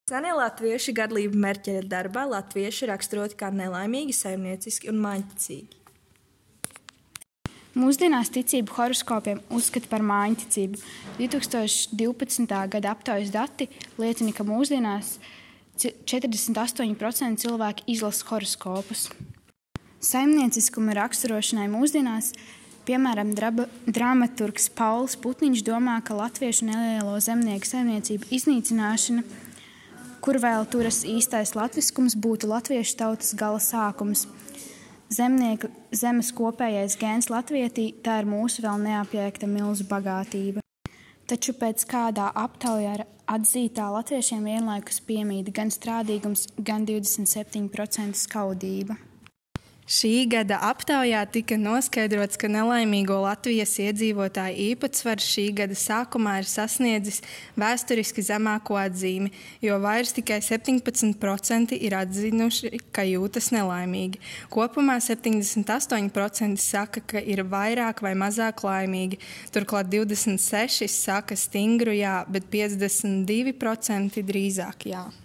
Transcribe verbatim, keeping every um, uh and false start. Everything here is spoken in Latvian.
Senie latvieši Gadlība Merķeļa darbā latvieši raksturoti kā nelaimīgi, saimnieciski un māņticīgi. Mūsdienās ticību horoskopiem uzskata par māņticību. divi tūkstoši divpadsmitā gada aptaujas dati liecina, ka mūsdienās četrdesmit astoņi procenti cilvēki izlasa horoskopus. Saimnieciskuma raksturošanai mūsdienās, piemēram, draba, dramaturgs Pauls Putniņš domā, ka latviešu nelielo zemnieku saimniecību iznīcināšana, kur vēl turas īstais latviskums, būtu latviešu tautas gala sākums. Zemnieku zemes kopējais gēns latvietī, tā ir mūsu vēl neapjēgta milzu bagātība. Taču pēc kādā aptaujā atzītā latviešiem vienlaikus piemīt gan strādīgums, gan divdesmit septiņi procenti skaudība. Šī gada aptaujā tika noskaidrots, ka nelaimīgo Latvijas iedzīvotāju īpatsvars šī gada sākumā ir sasniedzis vēsturiski zemāko atzīmi, jo vairs tikai septiņpadsmit procenti ir atzinuši, ka jūtas nelaimīgi. Kopumā septiņdesmit astoņi procenti saka, ka ir vairāk vai mazāk laimīgi, turklāt divdesmit seši procenti saka stingru jā, bet piecdesmit divi procenti drīzāk jā.